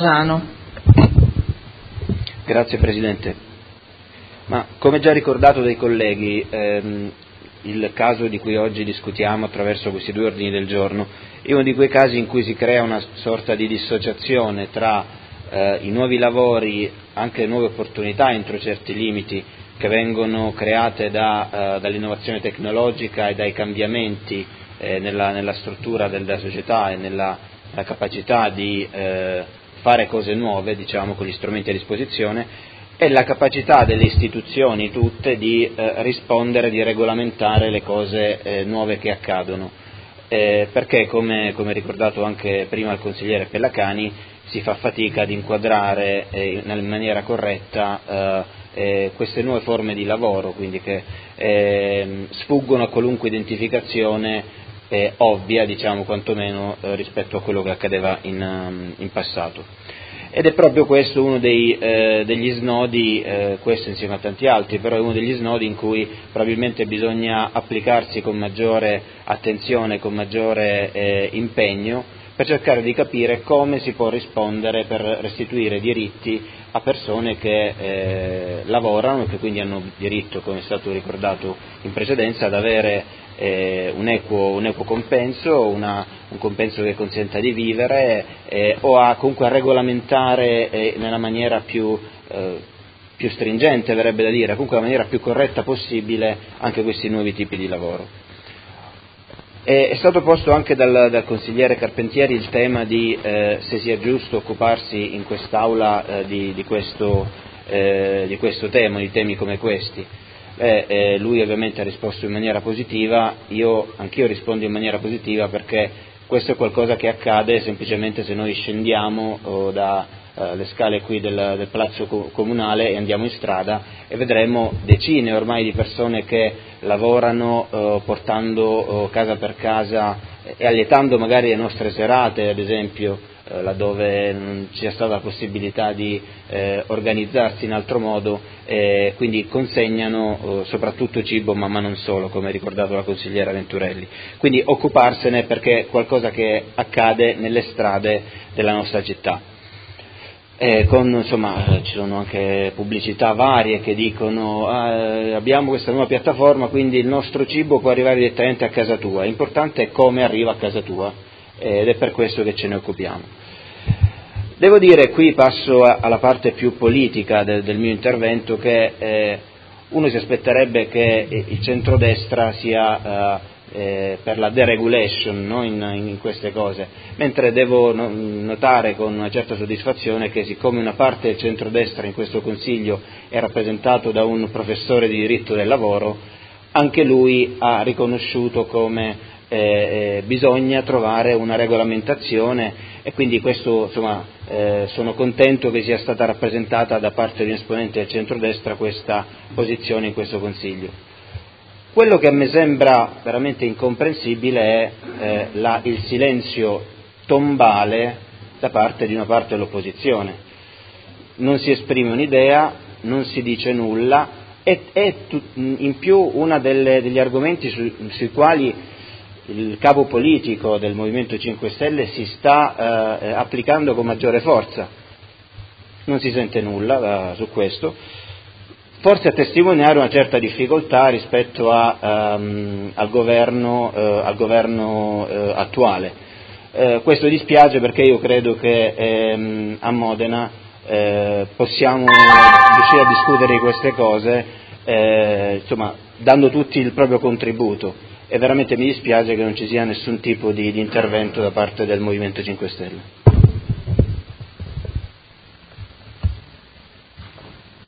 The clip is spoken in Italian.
Giano. Grazie Presidente. Ma come già ricordato dai colleghi, il caso di cui oggi discutiamo attraverso questi due ordini del giorno è uno di quei casi in cui si crea una sorta di dissociazione tra i nuovi lavori, anche nuove opportunità entro certi limiti che vengono create dall'innovazione tecnologica e dai cambiamenti nella struttura della società e nella capacità di fare cose nuove, diciamo, con gli strumenti a disposizione, e la capacità delle istituzioni tutte di rispondere, di regolamentare le cose nuove che accadono, perché come ricordato anche prima il consigliere Pellacani, si fa fatica ad inquadrare in maniera corretta queste nuove forme di lavoro, quindi che sfuggono a qualunque identificazione ovvia, diciamo, quantomeno rispetto a quello che accadeva in passato. Ed è proprio questo uno degli snodi, questo insieme a tanti altri, però è uno degli snodi in cui probabilmente bisogna applicarsi con maggiore attenzione, con maggiore impegno, per cercare di capire come si può rispondere per restituire diritti a persone che lavorano e che quindi hanno diritto, come è stato ricordato in precedenza, ad avere un equo compenso, un compenso che consenta di vivere o comunque a regolamentare nella maniera più stringente, verrebbe da dire, comunque la maniera più corretta possibile anche questi nuovi tipi di lavoro. È stato posto anche dal consigliere Carpentieri il tema di se sia giusto occuparsi in quest'Aula di questo tema, di temi come questi. Lui ovviamente ha risposto in maniera positiva, anch'io rispondo in maniera positiva perché questo è qualcosa che accade semplicemente se noi scendiamo dalle scale qui del palazzo comunale e andiamo in strada e vedremo decine ormai di persone che lavorano portando casa per casa e allietando magari le nostre serate, ad esempio, laddove non ci sia stata la possibilità di organizzarsi in altro modo, quindi consegnano soprattutto cibo, ma non solo, come ha ricordato la consigliera Venturelli. Quindi occuparsene perché è qualcosa che accade nelle strade della nostra città. Ci sono anche pubblicità varie che dicono abbiamo questa nuova piattaforma, quindi il nostro cibo può arrivare direttamente a casa tua, l'importante è come arriva a casa tua ed è per questo che ce ne occupiamo. Devo dire, qui passo alla parte più politica del mio intervento, che uno si aspetterebbe che il centrodestra sia per la deregulation, no? in queste cose, mentre devo notare con una certa soddisfazione che siccome una parte del centrodestra in questo Consiglio è rappresentato da un professore di diritto del lavoro, anche lui ha riconosciuto come bisogna trovare una regolamentazione e quindi questo, sono contento che sia stata rappresentata da parte di un esponente del centrodestra questa posizione in questo Consiglio. Quello che a me sembra veramente incomprensibile è il silenzio tombale da parte di una parte dell'opposizione. Non si esprime un'idea, non si dice nulla e in più uno degli argomenti sui quali il capo politico del Movimento 5 Stelle si sta applicando con maggiore forza. Non si sente nulla su questo, forse a testimoniare una certa difficoltà rispetto al governo attuale. Questo dispiace perché io credo che a Modena possiamo riuscire a discutere di queste cose dando tutti il proprio contributo. E veramente mi dispiace che non ci sia nessun tipo di intervento da parte del Movimento 5 Stelle.